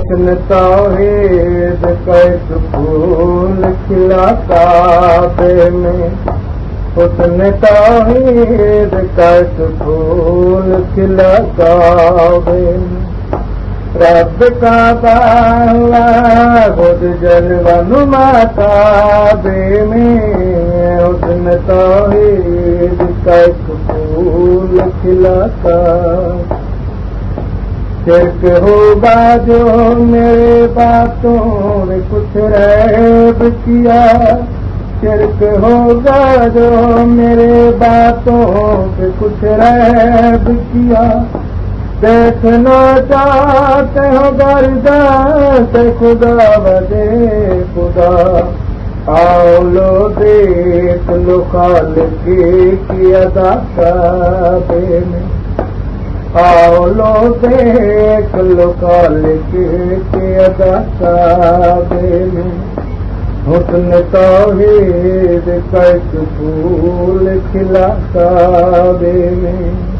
हुस्न तौहीद कैस फूल खिला काबे में, हुस्न तौहीद कैस फूल खिला काबे में। रब का बाला खुद जलवा नुमा काबे में, हुस्न तौहीद कैस फूल खिला काबे। शिरक होगा जो मेरे बातों ने कुछ रैब किया, शिरक होगा जो मेरे बातों पे कुछ रैब किया। देखना चाहते हो गर्दात खुदा बदे खुदा, आओ लो देख लो खालिक की अदा काबे में, आओ लो देख लो खालिक की अदा काबे में। हुस्न तौहीद कैस फूल खिला काबे में।